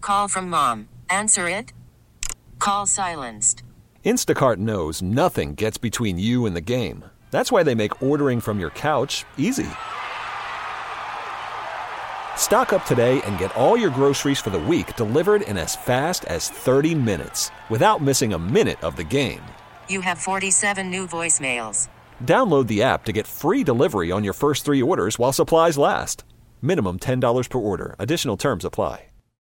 Call from mom. Answer it. Call silenced. Instacart knows nothing gets between you and the game. That's why they make ordering from your couch easy. Stock up today and get all your groceries for the week delivered in as fast as 30 minutes without missing a minute of the game. You have 47 new voicemails. Download the app to get free delivery on your first 3 orders while supplies last. Minimum $10 per order. Additional terms apply.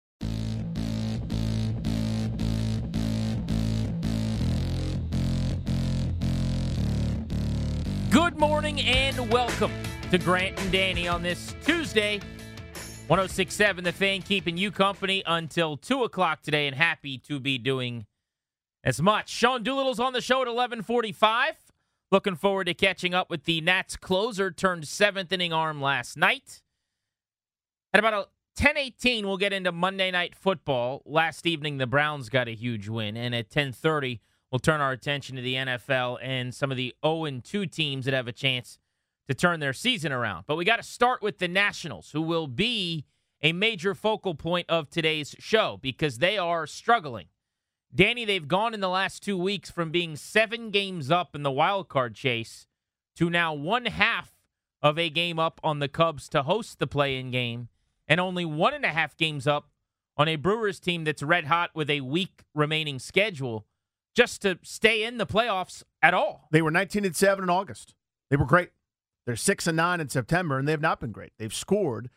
Good morning and welcome to Grant and Danny on this Tuesday. 106.7 The Fan, keeping you company until 2 o'clock today, and happy to be doing as much. Sean Doolittle's on the show at 11:45. Looking forward to catching up with the Nats closer, turned 7th inning arm last night. At about 10:18, we'll get into Monday Night Football. Last evening, the Browns got a huge win, and at 10:30, we'll turn our attention to the NFL and some of the 0-2 teams that have a chance to turn their season around. But we got to start with the Nationals, who will be a major focal point of today's show because they are struggling. Danny, they've gone in the last 2 weeks from being 7 games up in the wild card chase to now 1/2 of a game up on the Cubs to host the play-in game, and only 1.5 games up on a Brewers team that's red hot with a week remaining schedule just to stay in the playoffs at all. They were 19-7 in August. They were great. They're 6-9 in September, and they have not been great. They've scored,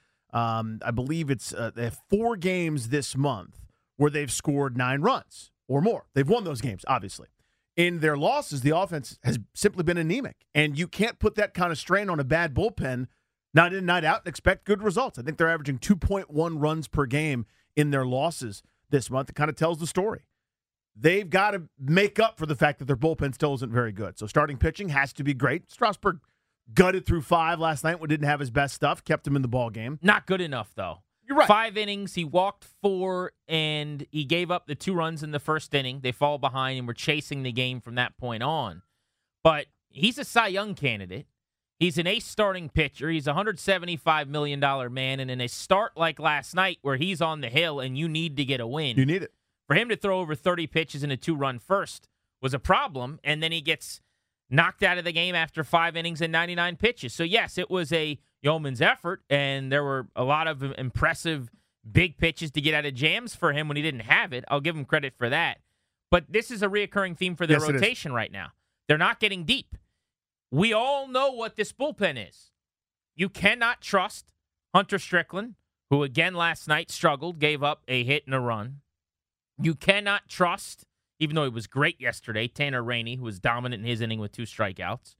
I believe they have 4 games this month where they've scored 9 runs or more. They've won those games, obviously. In their losses, the offense has simply been anemic, and you can't put that kind of strain on a bad bullpen night in, night out and expect good results. I think they're averaging 2.1 runs per game in their losses this month. It kind of tells the story. They've got to make up for the fact that their bullpen still isn't very good. So starting pitching has to be great. Strasburg gutted through 5 last night when didn't have his best stuff, kept him in the ball game. Not good enough, though. You're right. 5 innings, he walked 4, and he gave up the 2 runs in the first inning. They fall behind, and we're chasing the game from that point on. But he's a Cy Young candidate. He's an ace starting pitcher. He's a $175 million man, and in a start like last night where he's on the hill and you need to get a win. You need it. For him to throw over 30 pitches in a 2-run first was a problem, and then he gets knocked out of the game after 5 innings and 99 pitches. So, yes, it was a yeoman's effort, and there were a lot of impressive big pitches to get out of jams for him when he didn't have it. I'll give him credit for that. But this is a reoccurring theme for their rotation right now. They're not getting deep. We all know what this bullpen is. You cannot trust Hunter Strickland, who again last night struggled, gave up a hit and a run. You cannot trust, even though he was great yesterday, Tanner Rainey, who was dominant in his inning with 2 strikeouts.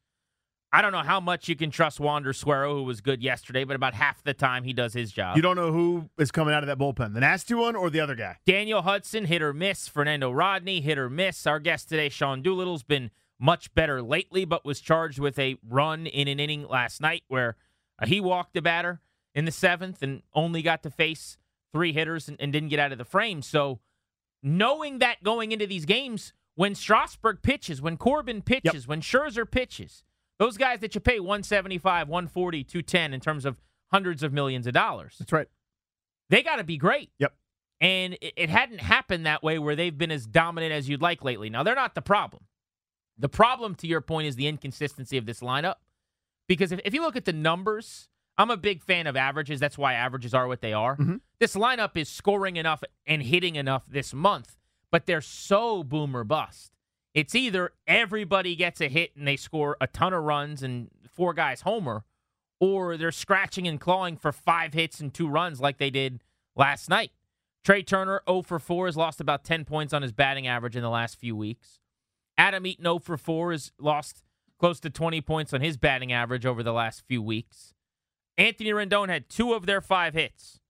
I don't know how much you can trust Wander Suero, who was good yesterday, but about half the time he does his job. You don't know who is coming out of that bullpen, the nasty one or the other guy. Daniel Hudson, hit or miss. Fernando Rodney, hit or miss. Our guest today, Sean Doolittle's been much better lately, but was charged with a run in an inning last night where he walked the batter in the 7th and only got to face 3 hitters and didn't get out of the frame. So knowing that going into these games, when Strasburg pitches, when Corbin pitches, when Scherzer pitches, those guys that you pay $175, $140, $210 in terms of hundreds of millions of dollars. That's right. They got to be great. Yep. And it hadn't happened that way where they've been as dominant as you'd like lately. Now, they're not the problem. The problem, to your point, is the inconsistency of this lineup. Because if you look at the numbers, I'm a big fan of averages. That's why averages are what they are. Mm-hmm. This lineup is scoring enough and hitting enough this month, but they're so boom or bust. It's either everybody gets a hit and they score a ton of runs and 4 guys homer, or they're scratching and clawing for 5 hits and 2 runs like they did last night. Trey Turner, 0 for 4, has lost about 10 points on his batting average in the last few weeks. Adam Eaton, 0 for 4, has lost close to 20 points on his batting average over the last few weeks. Anthony Rendon had 2 of their 5 hits.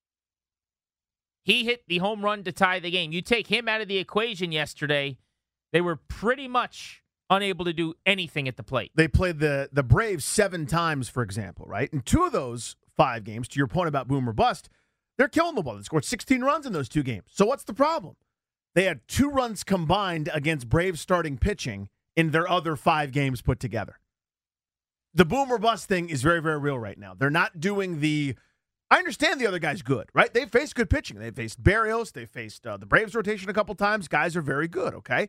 He hit the home run to tie the game. You take him out of the equation yesterday, they were pretty much unable to do anything at the plate. They played the Braves 7 times, for example, right? And 2 of those 5 games, to your point about boom or bust, they're killing the ball. They scored 16 runs in those 2 games. So what's the problem? They had 2 runs combined against Braves starting pitching in their other 5 games put together. The boom or bust thing is very, very real right now. They're not doing the I understand the other guy's good, right? They've faced good pitching. They've faced Barrios. They've faced the Braves rotation a couple times. Guys are very good, okay?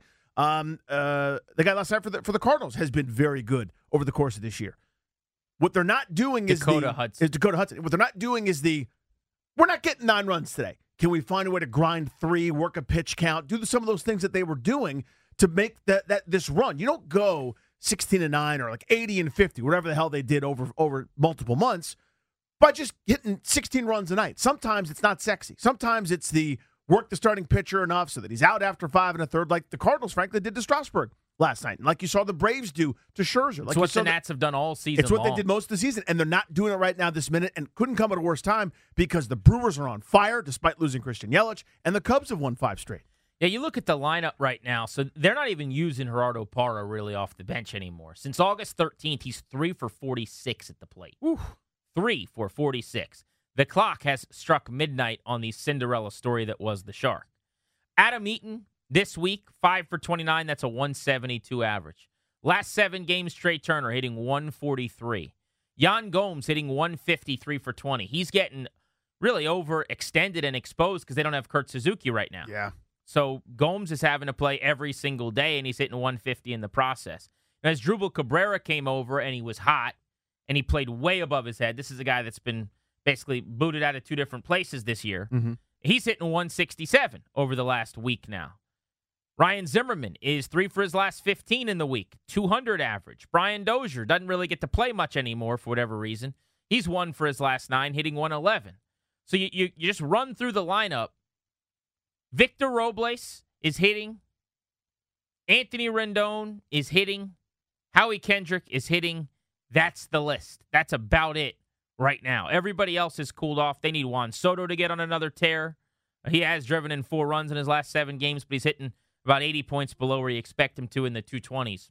The guy last night for the Cardinals has been very good over the course of this year. What they're not doing is Dakota Hudson. What they're not doing is we're not getting 9 runs today. Can we find a way to grind 3, work a pitch count, do some of those things that they were doing to make this run? You don't go 16-9 or like 80-50, whatever the hell they did over multiple months, by just hitting 16 runs a night. Sometimes it's not sexy. Sometimes it's the work the starting pitcher enough so that he's out after 5 1/3, like the Cardinals, frankly, did to Strasburg last night. And like you saw the Braves do to Scherzer. It's what the Nats have done all season It's what long. they did most of the season, and they're not doing it right now this minute, and couldn't come at a worse time because the Brewers are on fire despite losing Christian Yelich, and the Cubs have won 5 straight. Yeah, you look at the lineup right now, so they're not even using Gerardo Parra really off the bench anymore. Since August 13th, he's 3 for 46 at the plate. Ooh. 3 for 46. The clock has struck midnight on the Cinderella story that was the Shark. Adam Eaton, this week, 5 for 29. That's a 172 average. Last 7 games, Trey Turner hitting 143. Yan Gomes hitting 153 for 20. He's getting really overextended and exposed because they don't have Kurt Suzuki right now. Yeah. So Gomes is having to play every single day, and he's hitting 150 in the process. And as Drupal Cabrera came over, and he was hot, and he played way above his head. This is a guy that's been basically booted out of 2 different places this year. Mm-hmm. He's hitting 167 over the last week now. Ryan Zimmerman is 3 for his last 15 in the week, 200 average. Brian Dozier doesn't really get to play much anymore for whatever reason. He's 1 for his last 9, hitting 111. So you just run through the lineup. Victor Robles is hitting. Anthony Rendon is hitting. Howie Kendrick is hitting. That's the list. That's about it right now. Everybody else is cooled off. They need Juan Soto to get on another tear. He has driven in 4 runs in his last 7 games, but he's hitting about 80 points below where you expect him to in the 220s.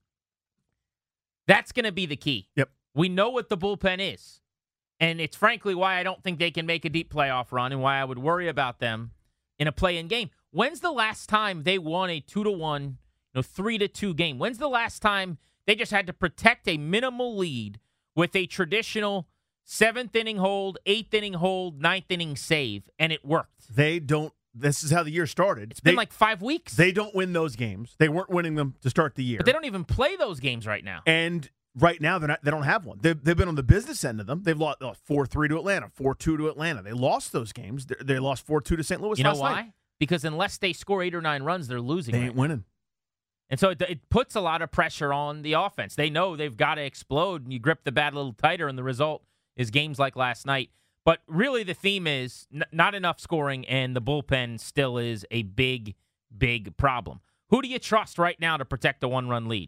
That's going to be the key. Yep. We know what the bullpen is. And it's frankly why I don't think they can make a deep playoff run and why I would worry about them in a play-in game. When's the last time they won a 2-1, 3-2 game? When's the last time they just had to protect a minimal lead with a traditional 7th inning hold, 8th inning hold, 9th inning save, and it worked? They don't. This is how the year started. It's been like 5 weeks. They don't win those games. They weren't winning them to start the year. But they don't even play those games right now. And right now, they don't have one. They've been on the business end of them. They've lost 4-3 to Atlanta, 4-2 to Atlanta. They lost those games. They lost 4-2 to St. Louis. You know last why? night. Because unless they score 8 or 9 runs, they're losing. They ain't winning. And so it puts a lot of pressure on the offense. They know they've got to explode, and you grip the bat a little tighter, and the result is games like last night. But really the theme is not enough scoring, and the bullpen still is a big, big problem. Who do you trust right now to protect a 1-run lead?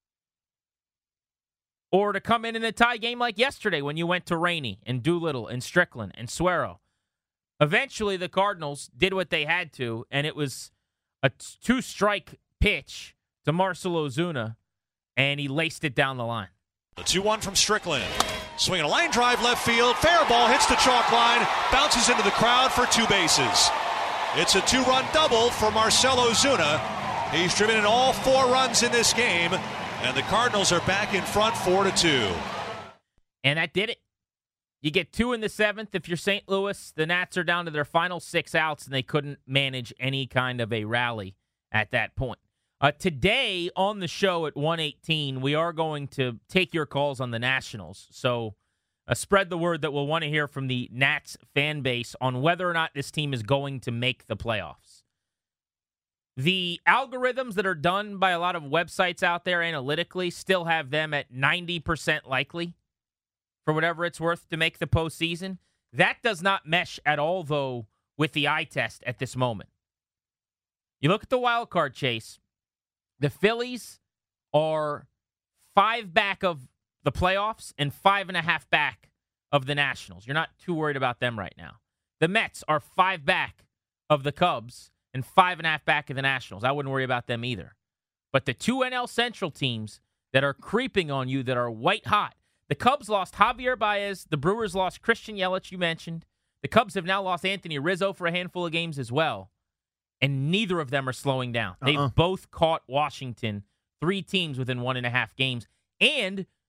Or to come in a tie game like yesterday when you went to Rainey and Doolittle and Strickland and Suero? Eventually the Cardinals did what they had to, and it was a 2-strike pitch to Marcell Ozuna, and he laced it down the line. The 2-1 from Strickland. Swinging a line drive left field. Fair ball hits the chalk line. Bounces into the crowd for 2 bases. It's a 2-run double for Marcell Ozuna. He's driven in all 4 runs in this game. And the Cardinals are back in front 4-2. And that did it. You get 2 in the 7th. If you're St. Louis, the Nats are down to their final 6 outs, and they couldn't manage any kind of a rally at that point. Today on the show at 1:18, we are going to take your calls on the Nationals. So spread the word that we'll want to hear from the Nats fan base on whether or not this team is going to make the playoffs. The algorithms that are done by a lot of websites out there analytically still have them at 90% likely, for whatever it's worth, to make the postseason. That does not mesh at all, though, with the eye test at this moment. You look at the wild card chase. The Phillies are 5 back of the playoffs and 5.5 back of the Nationals. You're not too worried about them right now. The Mets are 5 back of the Cubs and 5.5 back of the Nationals. I wouldn't worry about them either. But the 2 NL Central teams that are creeping on you, that are white hot. The Cubs lost Javier Baez. The Brewers lost Christian Yelich, you mentioned. The Cubs have now lost Anthony Rizzo for a handful of games as well. And neither of them are slowing down. They've both caught Washington, 3 teams within 1.5 games. And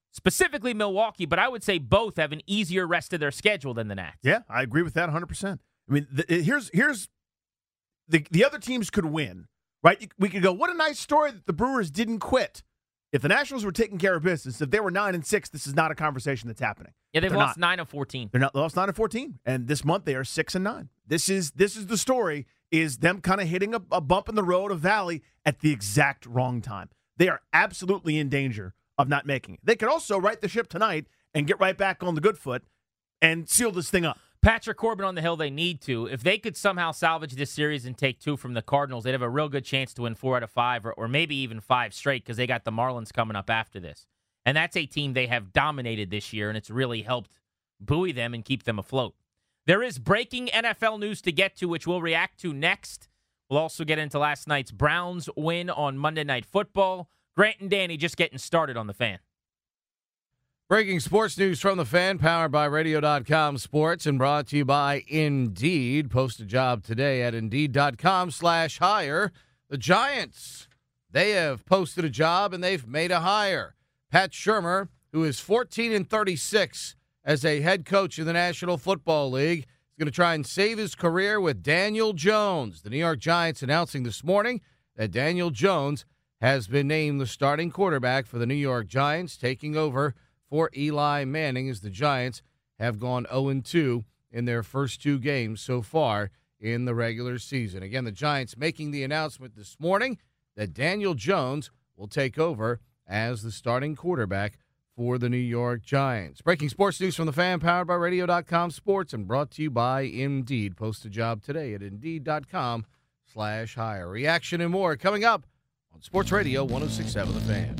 specifically Milwaukee, but I would say both have an easier rest of their schedule than the Nats. Yeah, I agree with that 100%. I mean, here's the other teams could win, right? We could go, what a nice story that the Brewers didn't quit. If the Nationals were taking care of business, if they were 9-6, this is not a conversation that's happening. Yeah, they've lost 9 of 14. They're not lost 9 of 14, and this month they are 6-9. This is the story: is them kind of hitting a bump in the road, a valley at the exact wrong time. They are absolutely in danger of not making it. They could also right the ship tonight and get right back on the good foot and seal this thing up. Patrick Corbin on the hill, they need to. If they could somehow salvage this series and take 2 from the Cardinals, they'd have a real good chance to win 4 out of 5 or maybe even 5 straight because they got the Marlins coming up after this. And that's a team they have dominated this year, and it's really helped buoy them and keep them afloat. There is breaking NFL news to get to, which we'll react to next. We'll also get into last night's Browns win on Monday Night Football. Grant and Danny just getting started on the Fan. Breaking sports news from the Fan, powered by Radio.com Sports and brought to you by Indeed. Post a job today at Indeed.com/hire. The Giants, they have posted a job and they've made a hire. Pat Shurmur, who is 14-36 as a head coach in the National Football League, is going to try and save his career with Daniel Jones. The New York Giants announcing this morning that Daniel Jones has been named the starting quarterback for the New York Giants, taking over for Eli Manning as the Giants have gone 0-2 in their first 2 games so far in the regular season. Again, the Giants making the announcement this morning that Daniel Jones will take over as the starting quarterback for the New York Giants. Breaking sports news from the Fan, powered by Radio.com Sports and brought to you by Indeed. Post a job today at Indeed.com/hire. Reaction and more coming up on Sports Radio 106.7 The Fan.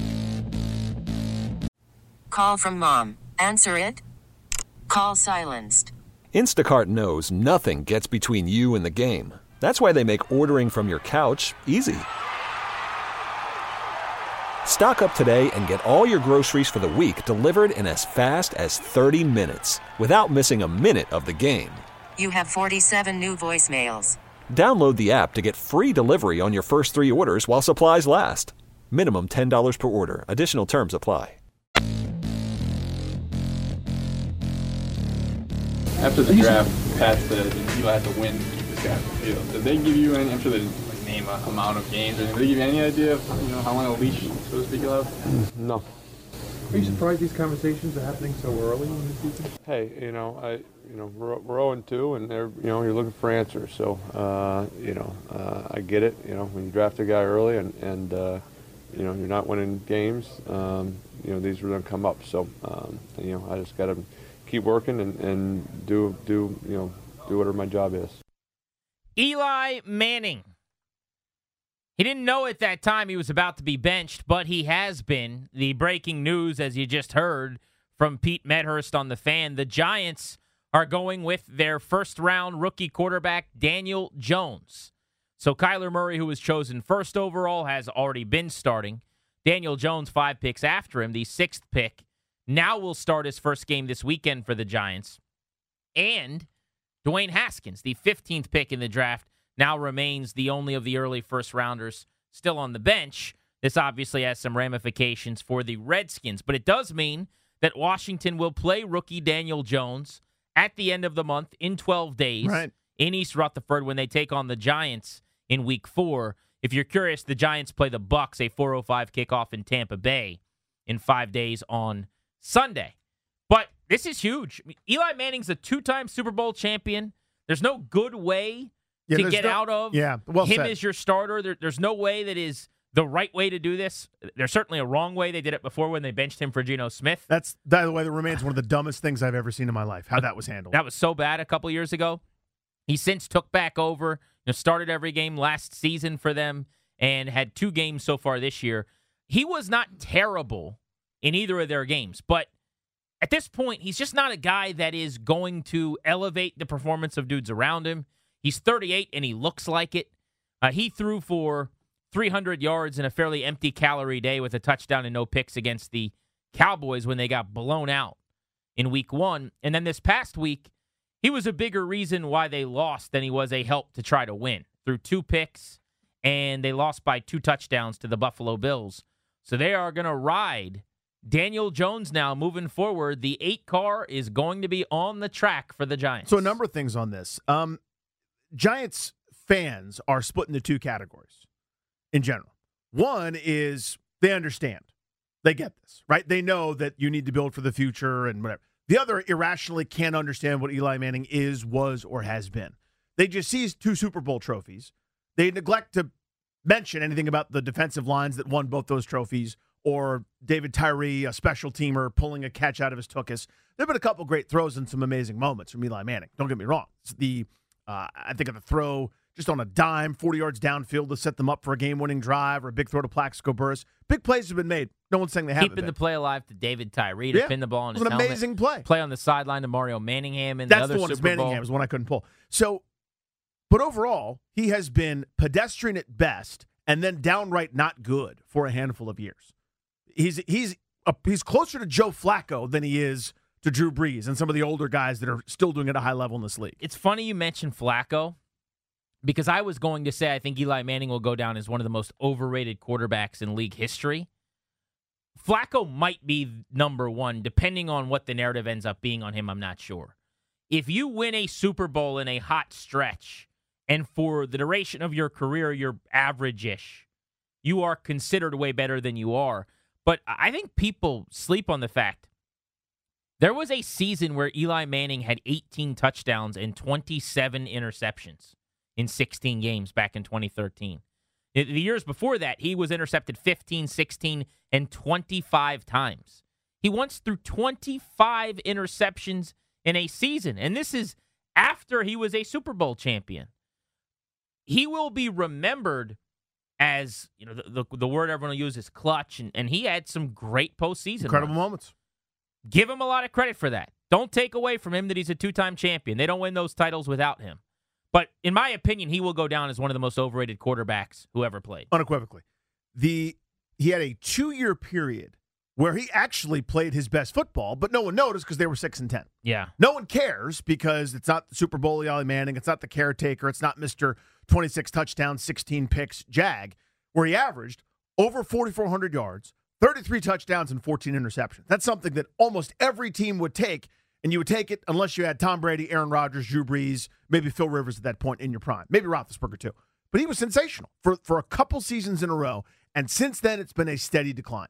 Call from mom. Answer it. Call silenced. Instacart knows nothing gets between you and the game. That's why they make ordering from your couch easy. Stock up today and get all your groceries for the week delivered in as fast as 30 minutes without missing a minute of the game. You have 47 new voicemails. Download the app to get free delivery on your first 3 orders while supplies last. Minimum $10 per order. Additional terms apply. After the draft, Pat said Eli had to win to keep this guy on the field. Did they give you any, I'm sure they didn't name an amount of games, or did they give you any idea of how long a leash, so to speak, you'll have? No. Are you surprised these conversations are happening so early in the season? Hey, we're 0-2, and they're, you're looking for answers. So, I get it. When you draft a guy early and you're not winning games, these are going to come up. So, I just got to keep working and do whatever my job is. Eli Manning. He didn't know at that time he was about to be benched, but he has been. The breaking news, as you just heard from Pete Medhurst on the Fan, the Giants are going with their first-round rookie quarterback, Daniel Jones. So Kyler Murray, who was chosen first overall, has already been starting. Daniel Jones, 5 picks after him, the 6th pick, now will start his first game this weekend for the Giants. And Dwayne Haskins, the 15th pick in the draft, now remains the only of the early first-rounders still on the bench. This obviously has some ramifications for the Redskins, but it does mean that Washington will play rookie Daniel Jones at the end of the month in 12 days in East Rutherford when they take on the Giants in Week 4. If you're curious, the Giants play the Bucks, a 4:05 kickoff in Tampa Bay in 5 days on Sunday. But this is huge. I mean, Eli Manning's a 2-time Super Bowl champion. There's no good way to get out of him as your starter. There's no way that is the right way to do this. There's certainly a wrong way. They did it before when they benched him for Geno Smith. That's, by the way, that remains one of the dumbest things I've ever seen in my life, how that was handled. That was so bad a couple years ago. He since took back over, started every game last season for them, and had 2 games so far this year. He was not terrible in either of their games, but at this point, he's just not a guy that is going to elevate the performance of dudes around him. He's 38, and he looks like it. He threw for 300 yards in a fairly empty-calorie day with a touchdown and no picks against the Cowboys when they got blown out in Week 1. And then this past week, he was a bigger reason why they lost than he was a help to try to win. Threw 2 picks, and they lost by 2 touchdowns to the Buffalo Bills. So they are going to ride Daniel Jones now moving forward, the 8 car is going to be on the track for the Giants. So a number of things on this. Giants fans are split into 2 categories in general. One is they understand. They get this, right? They know that you need to build for the future and whatever. The other irrationally can't understand what Eli Manning is, was, or has been. They just see 2 Super Bowl trophies. They neglect to mention anything about the defensive lines that won both those trophies, or David Tyree, a special teamer, pulling a catch out of his tuchus. There have been a couple great throws and some amazing moments from Eli Manning. Don't get me wrong. It's I think of the throw just on a dime, 40 yards downfield to set them up for a game-winning drive, or a big throw to Plaxico Burress. Big plays have been made. No one's saying they haven't. Keeping the play alive to David Tyree to pin the ball in his helmet. It was an amazing play. Play on the sideline to Mario Manningham and That's the other the one. Super Bowl. Manningham is the one I couldn't pull. So, but overall, he has been pedestrian at best, and then downright not good for a handful of years. He's closer to Joe Flacco than he is to Drew Brees and some of the older guys that are still doing it at a high level in this league. It's funny you mentioned Flacco, because I was going to say I think Eli Manning will go down as one of the most overrated quarterbacks in league history. Flacco might be number 1, depending on what the narrative ends up being on him. I'm not sure. If you win a Super Bowl in a hot stretch, and for the duration of your career, you're average-ish, you are considered way better than you are. But I think people sleep on the fact there was a season where Eli Manning had 18 touchdowns and 27 interceptions in 16 games back in 2013. The years before that, he was intercepted 15, 16, and 25 times. He once threw 25 interceptions in a season, and this is after he was a Super Bowl champion. He will be remembered as, the word everyone will use is clutch, and he had some great postseason Incredible runs. moments. Give him a lot of credit for that. Don't take away from him that he's a 2-time champion. They don't win those titles without him. But in my opinion, he will go down as one of the most overrated quarterbacks who ever played. Unequivocally. He had a 2-year period where he actually played his best football, but no one noticed because they were 6-10. Yeah. No one cares because it's not the Super Bowl Eli Manning. It's not the caretaker. It's not Mr. 26 touchdowns, 16 picks Jag, where he averaged over 4,400 yards, 33 touchdowns, and 14 interceptions. That's something that almost every team would take, and you would take it unless you had Tom Brady, Aaron Rodgers, Drew Brees, maybe Phil Rivers at that point in your prime, maybe Roethlisberger too. But he was sensational for a couple seasons in a row, and since then it's been a steady decline.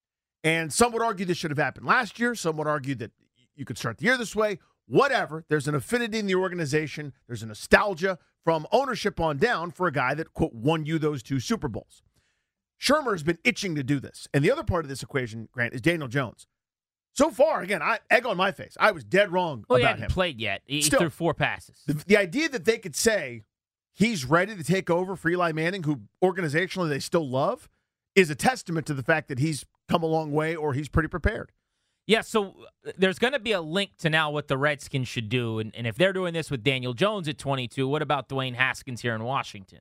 And some would argue this should have happened last year. Some would argue that you could start the year this way. Whatever. There's an affinity in the organization. There's a nostalgia from ownership on down for a guy that, quote, won you those 2 Super Bowls. Shermer has been itching to do this. And the other part of this equation, Grant, is Daniel Jones. So far, again, egg on my face. I was dead wrong about him. He hadn't played yet. He threw 4 passes. The idea that they could say he's ready to take over for Eli Manning, who organizationally they still love, is a testament to the fact that he's come a long way or he's pretty prepared. Yeah, so there's going to be a link to now what the Redskins should do. And if they're doing this with Daniel Jones at 22, what about Dwayne Haskins here in Washington?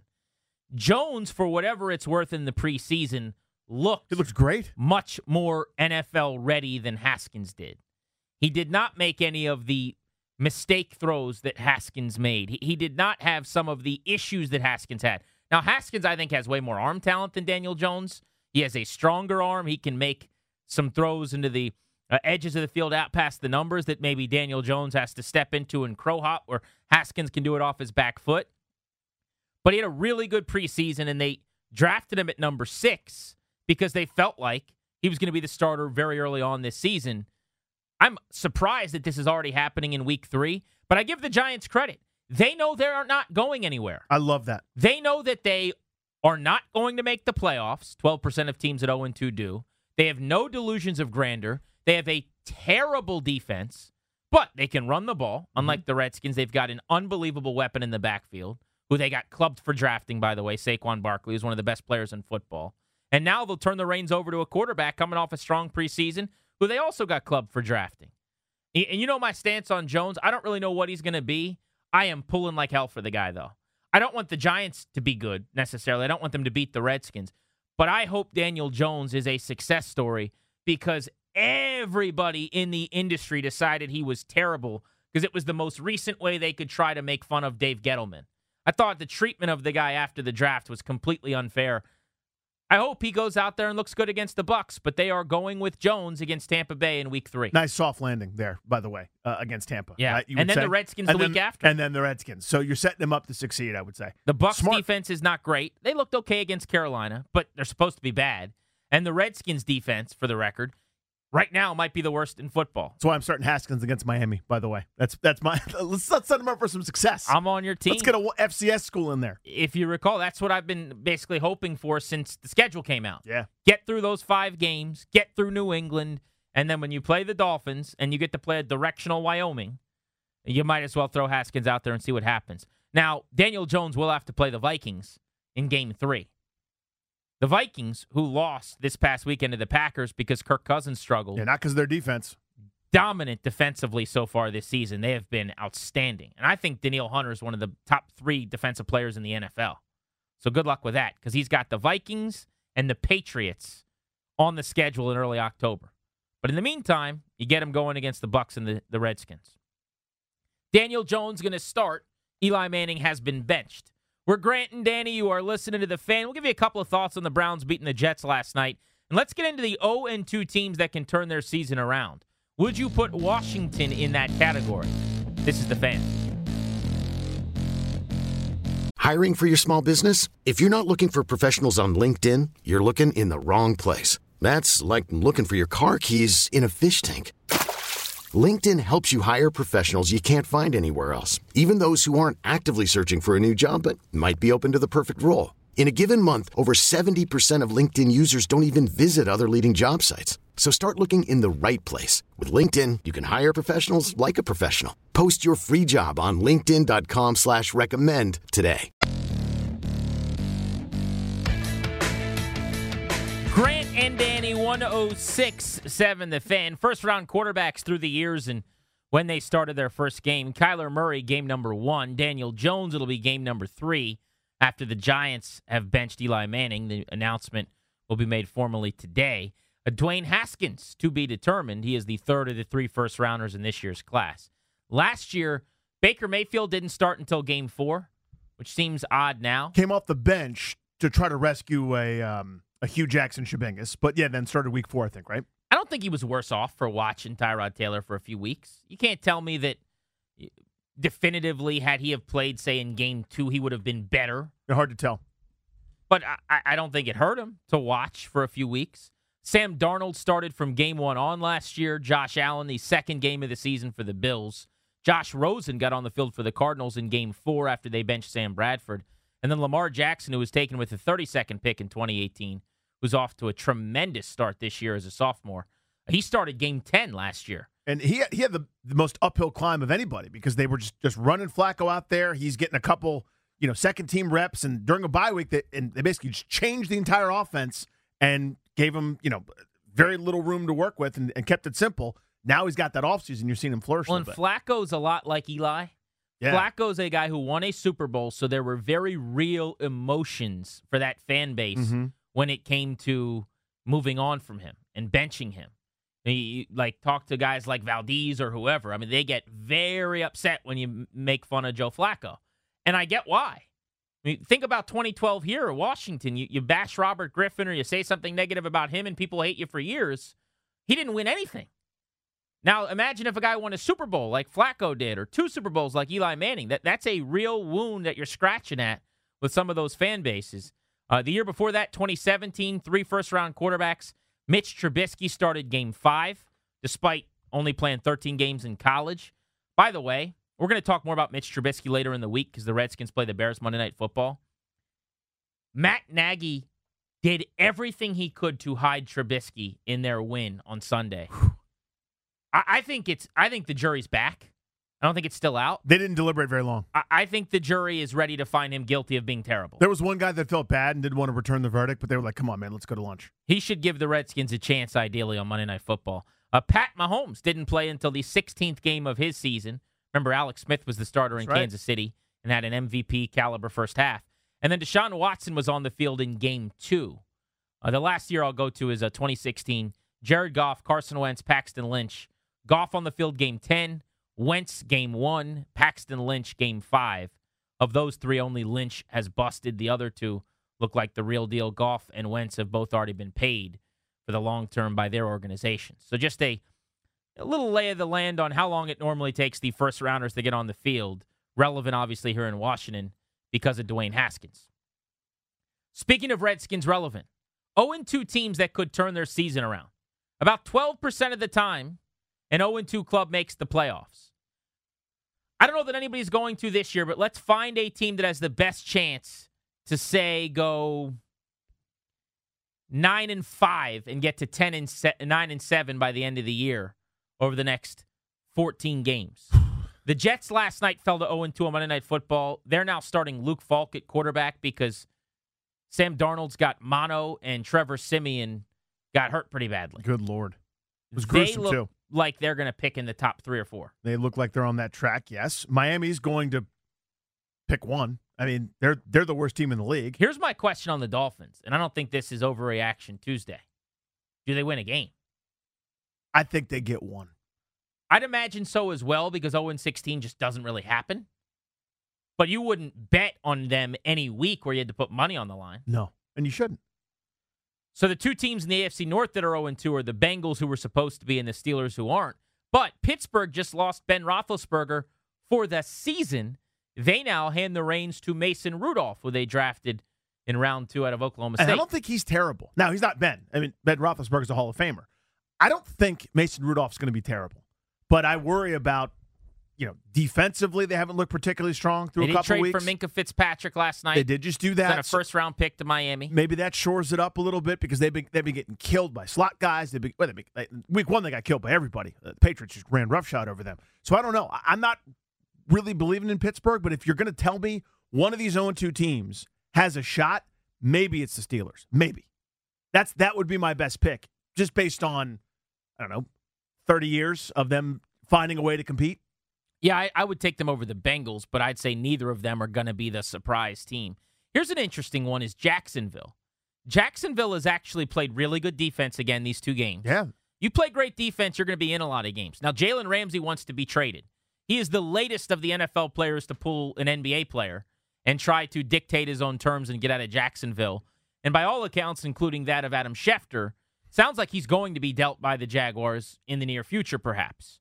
Jones, for whatever it's worth in the preseason, It looks great. Much more NFL ready than Haskins did. He did not make any of the mistake throws that Haskins made. He did not have some of the issues that Haskins had. Now, Haskins, I think, has way more arm talent than Daniel Jones. He has a stronger arm. He can make some throws into the edges of the field out past the numbers that maybe Daniel Jones has to step into and crow hop, where Haskins can do it off his back foot. But he had a really good preseason, and they drafted him at number 6 because they felt like he was going to be the starter very early on this season. I'm surprised that this is already happening in week 3, but I give the Giants credit. They know they are not going anywhere. I love that. They know that they are not going to make the playoffs. 12% of teams at 0-2 do. They have no delusions of grandeur. They have a terrible defense, but they can run the ball. Unlike the Redskins, they've got an unbelievable weapon in the backfield, who they got clubbed for drafting, by the way. Saquon Barkley is one of the best players in football. And now they'll turn the reins over to a quarterback coming off a strong preseason, who they also got clubbed for drafting. And you know my stance on Jones. I don't really know what he's going to be. I am pulling like hell for the guy, though. I don't want the Giants to be good, necessarily. I don't want them to beat the Redskins. But I hope Daniel Jones is a success story, because everybody in the industry decided he was terrible because it was the most recent way they could try to make fun of Dave Gettleman. I thought the treatment of the guy after the draft was completely unfair. I hope he goes out there and looks good against the Bucs, but they are going with Jones against Tampa Bay in Week 3. Nice soft landing there, by the way, against Tampa. Yeah, right? and then the Redskins the week after. And then the Redskins. So you're setting them up to succeed, I would say. The Bucs Smart. defense is not great. They looked okay against Carolina, but they're supposed to be bad. And the Redskins defense, for the record, right now might be the worst in football. That's why I'm starting Haskins against Miami, by the way. That's my let's set them up for some success. I'm on your team. Let's get a FCS school in there. If you recall, that's what I've been basically hoping for since the schedule came out. Yeah. Get through those 5 games, get through New England, and then when you play the Dolphins and you get to play a directional Wyoming, you might as well throw Haskins out there and see what happens. Now, Daniel Jones will have to play the Vikings in Game 3. The Vikings, who lost this past weekend to the Packers because Kirk Cousins struggled. Yeah, not because of their defense. Dominant defensively so far this season. They have been outstanding. And I think Danielle Hunter is one of the top 3 defensive players in the NFL. So good luck with that, because he's got the Vikings and the Patriots on the schedule in early October. But in the meantime, you get him going against the Bucs and the Redskins. Daniel Jones going to start. Eli Manning has been benched. We're Grant and Danny. You are listening to The Fan. We'll give you a couple of thoughts on the Browns beating the Jets last night. And let's get into the 0-2 teams that can turn their season around. Would you put Washington in that category? This is The Fan. Hiring for your small business? If you're not looking for professionals on LinkedIn, you're looking in the wrong place. That's like looking for your car keys in a fish tank. LinkedIn helps you hire professionals you can't find anywhere else, even those who aren't actively searching for a new job but might be open to the perfect role. In a given month, over 70% of LinkedIn users don't even visit other leading job sites. So start looking in the right place. With LinkedIn, you can hire professionals like a professional. Post your free job on linkedin.com/recommend today. Grant and Danny, 106.7 The Fan. First-round quarterbacks through the years and when they started their first game. Kyler Murray, game number 1. Daniel Jones, it'll be game number 3 after the Giants have benched Eli Manning. The announcement will be made formally today. Dwayne Haskins, to be determined. He is the third of the 3 first-rounders in this year's class. Last year, Baker Mayfield didn't start until game 4, which seems odd now. Came off the bench to try to rescue a Hugh Jackson Shabingus, but yeah, then started week 4, I think, right? I don't think he was worse off for watching Tyrod Taylor for a few weeks. You can't tell me that definitively, had he have played, say, in game 2, he would have been better. Hard to tell. But I don't think it hurt him to watch for a few weeks. Sam Darnold started from game 1 on last year. Josh Allen, the second game of the season for the Bills. Josh Rosen got on the field for the Cardinals in game 4 after they benched Sam Bradford. And then Lamar Jackson, who was taken with the 32nd pick in 2018, was off to a tremendous start this year as a sophomore. He started game 10 last year. And he had the most uphill climb of anybody because they were just running Flacco out there. He's getting a couple, second-team reps. And during a bye week, they basically just changed the entire offense and gave him, very little room to work with and kept it simple. Now he's got that offseason. You're seeing him flourish a little bit. Flacco's a lot like Eli. Yeah. Flacco's a guy who won a Super Bowl, so there were very real emotions for that fan base when it came to moving on from him and benching him. You, talk to guys like Valdez or whoever. I mean, they get very upset when you make fun of Joe Flacco. And I get why. I mean, think about 2012 here at Washington. You bash Robert Griffin or you say something negative about him and people hate you for years. He didn't win anything. Now, imagine if a guy won a Super Bowl like Flacco did or 2 Super Bowls like Eli Manning. That's a real wound that you're scratching at with some of those fan bases. The year before that, 2017, 3 first-round quarterbacks. Mitch Trubisky started game 5, despite only playing 13 games in college. By the way, we're going to talk more about Mitch Trubisky later in the week because the Redskins play the Bears Monday Night Football. Matt Nagy did everything he could to hide Trubisky in their win on Sunday. I think the jury's back. I don't think it's still out. They didn't deliberate very long. I think the jury is ready to find him guilty of being terrible. There was one guy that felt bad and didn't want to return the verdict, but they were like, come on, man, let's go to lunch. He should give the Redskins a chance, ideally, on Monday Night Football. Pat Mahomes didn't play until the 16th game of his season. Remember, Alex Smith was the starter in Kansas City and had an MVP-caliber first half. And then Deshaun Watson was on the field in Game 2. The last year I'll go to is 2016. Jared Goff, Carson Wentz, Paxton Lynch. Goff on the field Game 10. Wentz Game 1. Paxton Lynch Game 5. Of those 3, only Lynch has busted. The other 2 look like the real deal. Goff and Wentz have both already been paid for the long term by their organizations. So just a little lay of the land on how long it normally takes the first rounders to get on the field. Relevant, obviously, here in Washington because of Dwayne Haskins. Speaking of Redskins relevant, 0-2 teams that could turn their season around. About 12% of the time, an 0-2 club makes the playoffs. I don't know that anybody's going to this year, but let's find a team that has the best chance to, say, go 9-5 and get to 9-7 by the end of the year over the next 14 games. The Jets last night fell to 0-2 on Monday Night Football. They're now starting Luke Falk at quarterback because Sam Darnold's got mono and Trevor Siemian got hurt pretty badly. Good Lord. It was gruesome, they look too. Like they're going to pick in the top 3 or 4. They look like they're on that track, yes. Miami's going to pick one. I mean, they're the worst team in the league. Here's my question on the Dolphins, and I don't think this is overreaction Tuesday. Do they win a game? I think they get one. I'd imagine so as well because 0-16 just doesn't really happen. But you wouldn't bet on them any week where you had to put money on the line. No, and you shouldn't. So the two teams in the AFC North that are 0-2 are the Bengals, who were supposed to be, and the Steelers, who aren't. But Pittsburgh just lost Ben Roethlisberger for the season. They now hand the reins to Mason Rudolph, who they drafted in round 2 out of Oklahoma State. And I don't think he's terrible. Now, he's not Ben. I mean, Ben Roethlisberger's a Hall of Famer. I don't think Mason Rudolph's going to be terrible. But I worry about, defensively, they haven't looked particularly strong through a couple weeks. They did trade for Minkah Fitzpatrick last night. They did just do that. Sent a first-round pick to Miami. Maybe that shores it up a little bit because they've been getting killed by slot guys. Week 1, they got killed by everybody. The Patriots just ran roughshod over them. So I don't know. I'm not really believing in Pittsburgh, but if you're going to tell me one of these 0-2 teams has a shot, maybe it's the Steelers. Maybe. That would be my best pick, just based on, 30 years of them finding a way to compete. Yeah, I would take them over the Bengals, but I'd say neither of them are going to be the surprise team. Here's an interesting one is Jacksonville. Jacksonville has actually played really good defense again these 2 games. Yeah. You play great defense, you're going to be in a lot of games. Now, Jalen Ramsey wants to be traded. He is the latest of the NFL players to pull an NBA player and try to dictate his own terms and get out of Jacksonville. And by all accounts, including that of Adam Schefter, sounds like he's going to be dealt by the Jaguars in the near future, perhaps.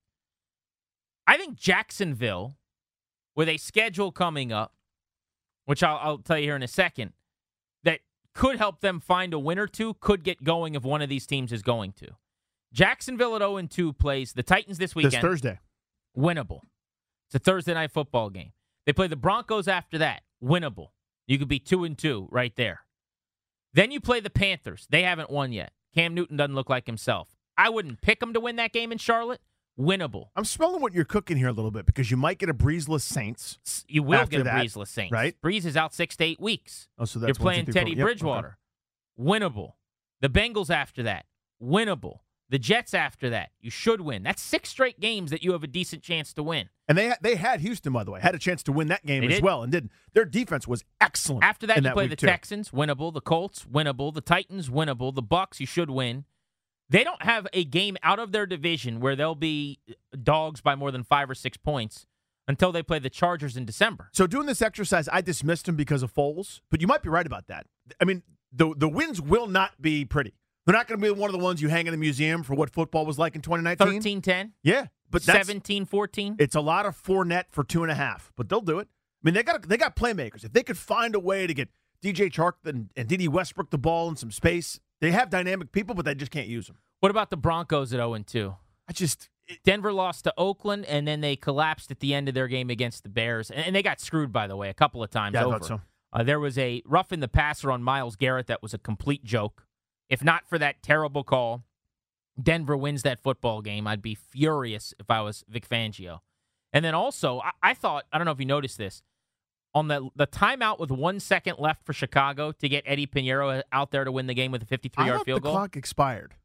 I think Jacksonville, with a schedule coming up, which I'll tell you here in a second, that could help them find a win or two, could get going if one of these teams is going to. Jacksonville at 0-2 plays the Titans this weekend. This Thursday. Winnable. It's a Thursday night football game. They play the Broncos after that. Winnable. You could be 2-2 right there. Then you play the Panthers. They haven't won yet. Cam Newton doesn't look like himself. I wouldn't pick them to win that game in Charlotte. Winnable. I'm smelling what you're cooking here a little bit because you might get a breezeless Saints. You will get a breezeless Saints. Right? Breeze is out 6 to 8 weeks. Oh, so that's You're playing Teddy Bridgewater. Okay. Winnable. The Bengals after that. Winnable. The Jets after that. You should win. That's 6 straight games that you have a decent chance to win. And they had Houston, by the way, had a chance to win that game as well, and didn't. Their defense was excellent. After that, you play the too. Texans, winnable. The Colts, winnable. The Titans, winnable. The Bucs, you should win. They don't have a game out of their division where they'll be dogs by more than 5 or 6 points until they play the Chargers in December. So doing this exercise, I dismissed them because of Foles, but you might be right about that. I mean, the wins will not be pretty. They're not going to be one of the ones you hang in the museum for what football was like in 2019. 13-10? Yeah. But 17-14? It's a lot of Fournette for 2.5, but they'll do it. I mean, they got playmakers. If they could find a way to get DJ Chark and D.D. Westbrook the ball in some space, they have dynamic people, but they just can't use them. What about the Broncos at 0-2? Denver lost to Oakland, and then they collapsed at the end of their game against the Bears. And they got screwed, by the way, a couple of times over. I thought so. There was a roughing the passer on Myles Garrett that was a complete joke. If not for that terrible call, Denver wins that football game. I'd be furious if I was Vic Fangio. And then also, I thought, I don't know if you noticed this, on the timeout with 1 second left for Chicago to get Eddie Pinheiro out there to win the game with a 53-yard field goal. The clock expired.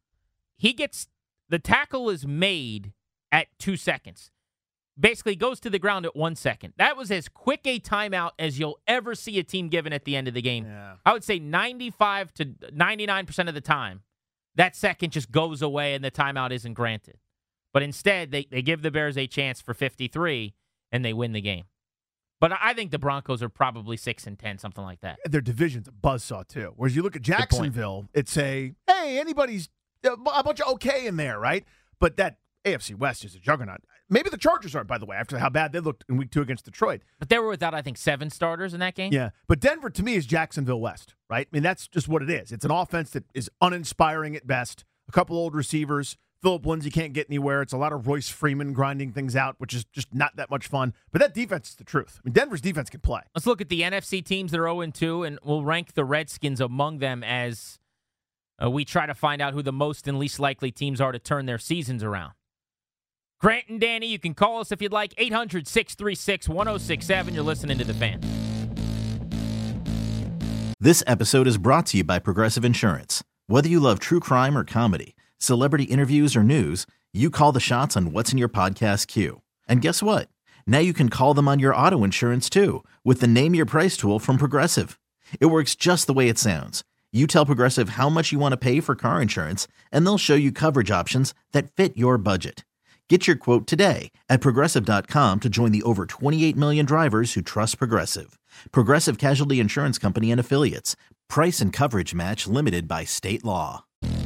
The tackle is made at 2 seconds. Basically goes to the ground at 1 second. That was as quick a timeout as you'll ever see a team given at the end of the game. Yeah. I would say 95 to 99% of the time, that second just goes away and the timeout isn't granted. But instead, they give the Bears a chance for 53, and they win the game. But I think the Broncos are probably 6-10, something like that. Their division's a buzzsaw, too. Whereas you look at Jacksonville, it's hey, anybody's a bunch of okay in there, right? But that AFC West is a juggernaut. Maybe the Chargers aren't, by the way, after how bad they looked in week 2 against Detroit. But they were without, I think, 7 starters in that game. Yeah, but Denver, to me, is Jacksonville West, right? I mean, that's just what it is. It's an offense that is uninspiring at best. A couple old receivers. Phillip Lindsay can't get anywhere. It's a lot of Royce Freeman grinding things out, which is just not that much fun. But that defense is the truth. I mean, Denver's defense can play. Let's look at the NFC teams that are 0-2, and we'll rank the Redskins among them as we try to find out who the most and least likely teams are to turn their seasons around. Grant and Danny, you can call us if you'd like. 800-636-1067. You're listening to The Fan. This episode is brought to you by Progressive Insurance. Whether you love true crime or comedy, celebrity interviews or news, you call the shots on what's in your podcast queue. And guess what? Now you can call them on your auto insurance too with the Name Your Price tool from Progressive. It works just the way it sounds. You tell Progressive how much you want to pay for car insurance, and they'll show you coverage options that fit your budget. Get your quote today at Progressive.com to join the over 28 million drivers who trust Progressive. Progressive Casualty Insurance Company and Affiliates. Price and coverage match limited by state law.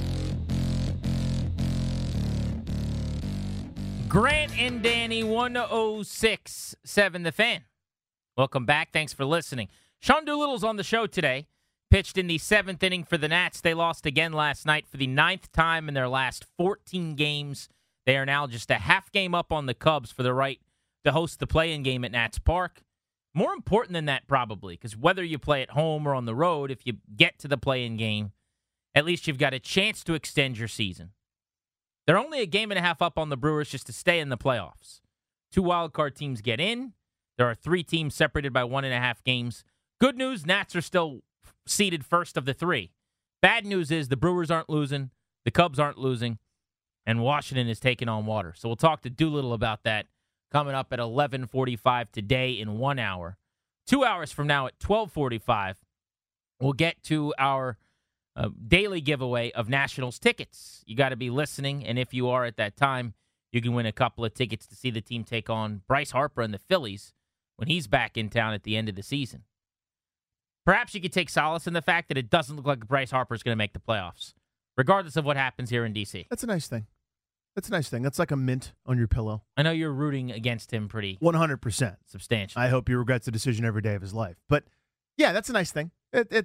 Grant and Danny, 106.7 The Fan. Welcome back. Thanks for listening. Sean Doolittle's on the show today. Pitched in the 7th inning for the Nats. They lost again last night for the 9th time in their last 14 games. They are now just a half game up on the Cubs for the right to host the play-in game at Nats Park. More important than that, probably, because whether you play at home or on the road, if you get to the play-in game, at least you've got a chance to extend your season. They're only a game and a half up on the Brewers just to stay in the playoffs. 2 wildcard teams get in. There are 3 teams separated by 1.5 games. Good news, Nats are still seeded first of the 3. Bad news is the Brewers aren't losing, the Cubs aren't losing, and Washington is taking on water. So we'll talk to Doolittle about that coming up at 11:45 today in 1 hour. 2 hours from now at 12:45, we'll get to our daily giveaway of Nationals tickets. You got to be listening, and if you are at that time, you can win a couple of tickets to see the team take on Bryce Harper and the Phillies when he's back in town at the end of the season. Perhaps you could take solace in the fact that it doesn't look like Bryce Harper is going to make the playoffs, regardless of what happens here in D.C. That's a nice thing. That's a nice thing. That's like a mint on your pillow. I know you're rooting against him pretty 100%. substantially. I hope he regrets the decision every day of his life. But, yeah, that's a nice thing.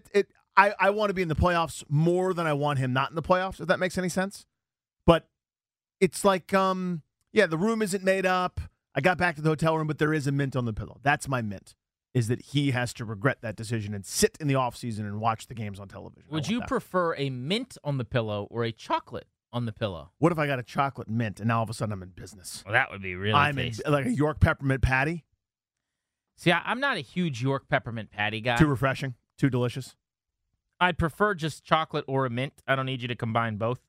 I want to be in the playoffs more than I want him not in the playoffs, if that makes any sense. But it's like, the room isn't made up. I got back to the hotel room, but there is a mint on the pillow. That's my mint, is that he has to regret that decision and sit in the offseason and watch the games on television. Would you prefer a mint on the pillow or a chocolate on the pillow? What if I got a chocolate mint and now all of a sudden I'm in business? Well, that would be really tasty. Like a York peppermint patty? See, I'm not a huge York peppermint patty guy. Too refreshing? Too delicious? I'd prefer just chocolate or a mint. I don't need you to combine both.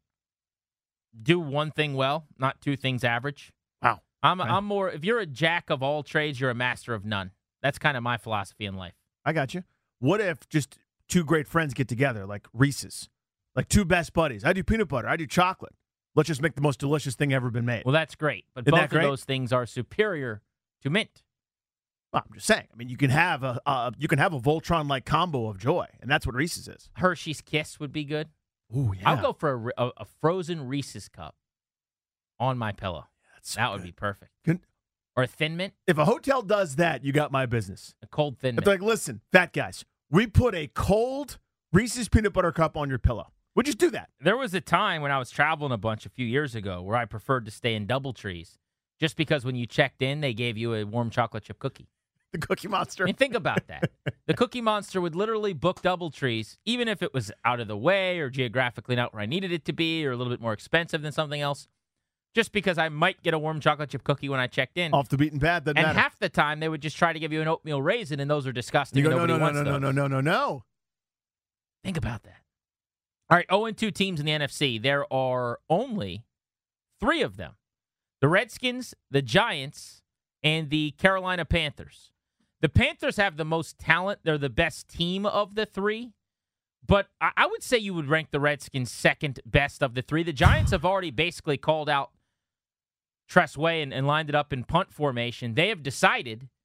Do one thing well, not 2 things average. Wow. I'm more, if you're a jack of all trades, you're a master of none. That's kind of my philosophy in life. I got you. What if just 2 great friends get together, like Reese's? Like 2 best buddies. I do peanut butter. I do chocolate. Let's just make the most delicious thing ever been made. Well, that's great. But Isn't both that great? of those things are superior to mint. Well, I'm just saying. I mean, you can have a Voltron-like combo of joy, and that's what Reese's is. Hershey's Kiss would be good. Ooh, yeah. I'll go for a frozen Reese's cup on my pillow. That would be perfect. Or a Thin Mint. If a hotel does that, you got my business. A cold Thin Mint. It's like, listen, fat guys, we put a cold Reese's peanut butter cup on your pillow. We'll just do that. There was a time when I was traveling a bunch a few years ago where I preferred to stay in DoubleTrees just because when you checked in, they gave you a warm chocolate chip cookie. The Cookie Monster. I mean, think about that. The Cookie Monster would literally book DoubleTrees, even if it was out of the way or geographically not where I needed it to be or a little bit more expensive than something else, just because I might get a warm chocolate chip cookie when I checked in. Off the beaten path, doesn't matter. And half the time, they would just try to give you an oatmeal raisin, and those are disgusting. You go, Nobody wants those. No. Think about that. All right, 0-2 teams in the NFC. There are only 3 of them. The Redskins, the Giants, and the Carolina Panthers. The Panthers have the most talent. They're the best team of the 3. But I would say you would rank the Redskins second best of the 3. The Giants have already basically called out Tress Way and lined it up in punt formation. They have decided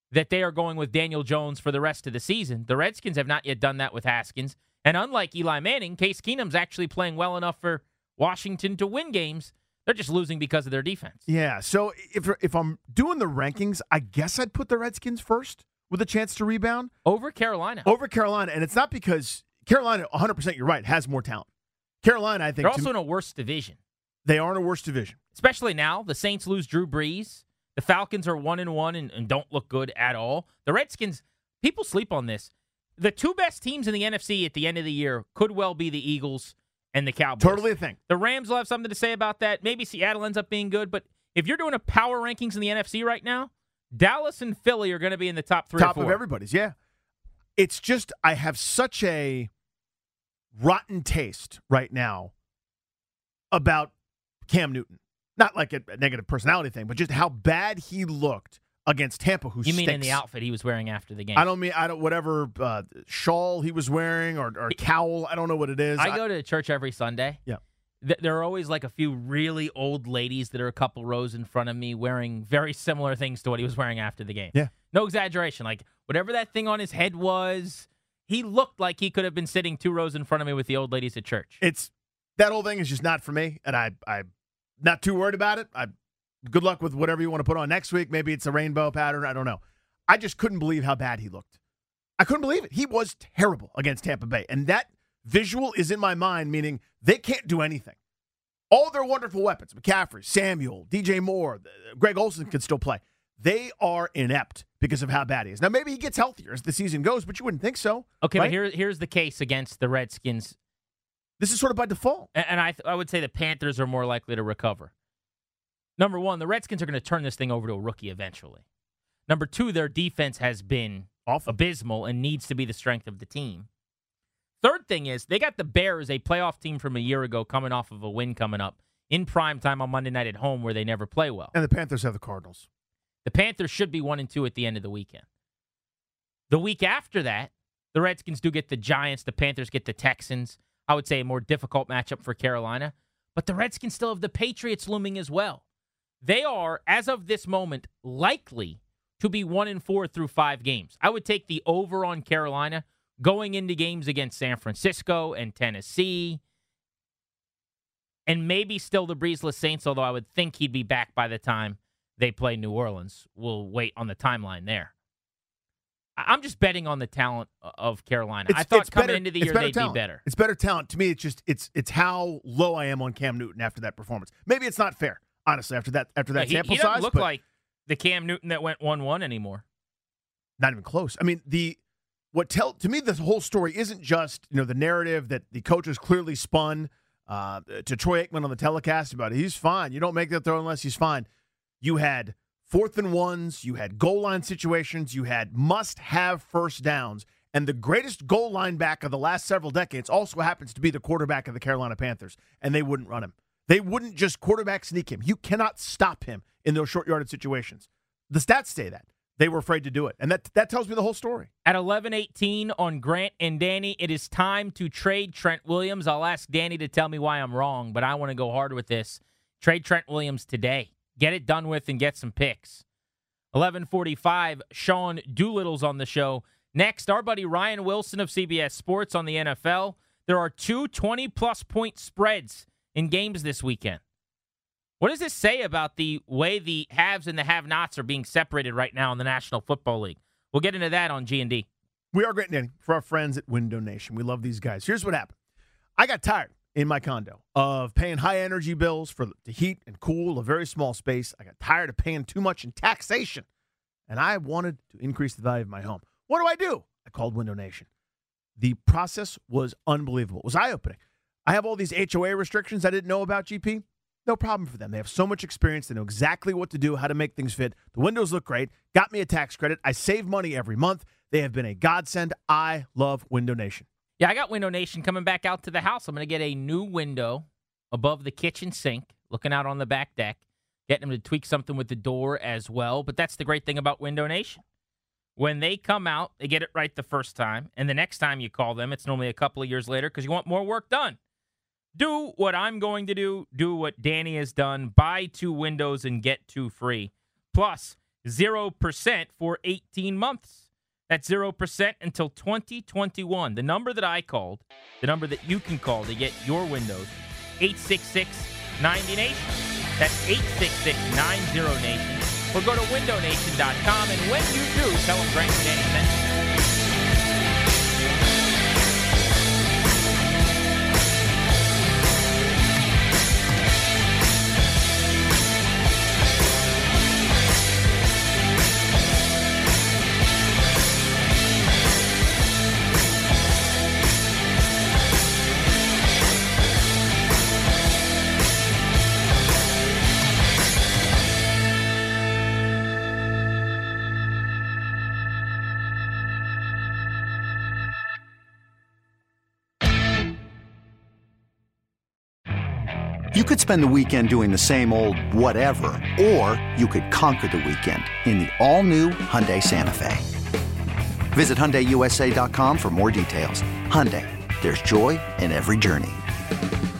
that they are going with Daniel Jones for the rest of the season. The Redskins have not yet done that with Haskins. And unlike Eli Manning, Case Keenum's actually playing well enough for Washington to win games. They're just losing because of their defense. Yeah, so if I'm doing the rankings, I guess I'd put the Redskins first with a chance to rebound. Over Carolina. Over Carolina, and it's not because Carolina, 100%, you're right, has more talent. Carolina, I think. They're also in a worse division. They are in a worse division. Especially now. The Saints lose Drew Brees. The Falcons are 1-1 and don't look good at all. The Redskins, people sleep on this. The two best teams in the NFC at the end of the year could well be the Eagles and the Cowboys. Totally a thing. The Rams will have something to say about that. Maybe Seattle ends up being good, but if you're doing a power rankings in the NFC right now, Dallas and Philly are going to be in the top 3 or 4. Top of everybody's, yeah. It's just I have such a rotten taste right now about Cam Newton. Not like a negative personality thing, but just how bad he looked against Tampa, who You mean stinks. in the outfit he was wearing after the game? I don't whatever shawl he was wearing or cowl. I don't know what it is. I go to church every Sunday. Yeah. There are always like a few really old ladies that are a couple rows in front of me wearing very similar things to what he was wearing after the game. Yeah. No exaggeration. Like whatever that thing on his head was, he looked like he could have been sitting 2 rows in front of me with the old ladies at church. That whole thing is just not for me, and I'm not too worried about it. Good luck with whatever you want to put on next week. Maybe it's a rainbow pattern. I don't know. I just couldn't believe how bad he looked. I couldn't believe it. He was terrible against Tampa Bay. And that visual is in my mind, meaning they can't do anything. All their wonderful weapons, McCaffrey, Samuel, DJ Moore, Greg Olsen can still play. They are inept because of how bad he is. Now, maybe he gets healthier as the season goes, but you wouldn't think so. Okay, right? but here's the case against the Redskins. This is sort of by default. And I would say the Panthers are more likely to recover. Number one, the Redskins are going to turn this thing over to a rookie eventually. Number two, their defense has been abysmal and needs to be the strength of the team. Third thing is, they got the Bears, a playoff team from a year ago, coming off of a win coming up in prime time on Monday night at home where they never play well. And the Panthers have the Cardinals. The Panthers should be 1-2 at the end of the weekend. The week after that, the Redskins do get the Giants. The Panthers get the Texans. I would say a more difficult matchup for Carolina. But the Redskins still have the Patriots looming as well. They are, as of this moment, likely to be 1-4 through 5 games. I would take the over on Carolina going into games against San Francisco and Tennessee, and maybe still the Breezeless Saints, although I would think he'd be back by the time they play New Orleans. We'll wait on the timeline there. I'm just betting on the talent of Carolina. I thought coming into the year they'd be better. It's better talent. To me, it's just it's how low I am on Cam Newton after that performance. Maybe it's not fair, honestly, after that sample size. He doesn't look like the Cam Newton that went 1-1 anymore. Not even close. I mean, to me, this whole story isn't just the narrative that the coaches clearly spun to Troy Aikman on the telecast about it. He's fine. You don't make that throw unless he's fine. You had 4th and 1s. You had goal line situations. You had must-have first downs. And the greatest goal line back of the last several decades also happens to be the quarterback of the Carolina Panthers. And they wouldn't run him. They wouldn't just quarterback sneak him. You cannot stop him in those short-yarded situations. The stats say that. They were afraid to do it. And that tells me the whole story. At 11:18 on Grant and Danny, it is time to trade Trent Williams. I'll ask Danny to tell me why I'm wrong, but I want to go hard with this. Trade Trent Williams today. Get it done with and get some picks. 11:45, Sean Doolittle's on the show. Next, our buddy Ryan Wilson of CBS Sports on the NFL. There are 2 20-plus point spreads in games this weekend. What does this say about the way the haves and the have-nots are being separated right now in the National Football League? We'll get into that on G&D. We are Grant and Danny for our friends at Window Nation. We love these guys. Here's what happened. I got tired in my condo of paying high energy bills to heat and cool a very small space. I got tired of paying too much in taxation, and I wanted to increase the value of my home. What do? I called Window Nation. The process was unbelievable. It was eye-opening. I have all these HOA restrictions I didn't know about, GP. No problem for them. They have so much experience. They know exactly what to do, how to make things fit. The windows look great. Got me a tax credit. I save money every month. They have been a godsend. I love Window Nation. Yeah, I got Window Nation coming back out to the house. I'm going to get a new window above the kitchen sink, looking out on the back deck, getting them to tweak something with the door as well. But that's the great thing about Window Nation. When they come out, they get it right the first time. And the next time you call them, it's normally a couple of years later because you want more work done. Do what I'm going to do. Do what Danny has done. Buy 2 windows and get 2 free. Plus, 0% for 18 months. That's 0% until 2021. The number that I called, the number that you can call to get your windows, 866-90-NATION. That's 866-90-NATION. Or go to windownation.com, and when you do, tell them Grant and Danny sent you. You could spend the weekend doing the same old whatever, or you could conquer the weekend in the all-new Hyundai Santa Fe. Visit HyundaiUSA.com for more details. Hyundai, there's joy in every journey.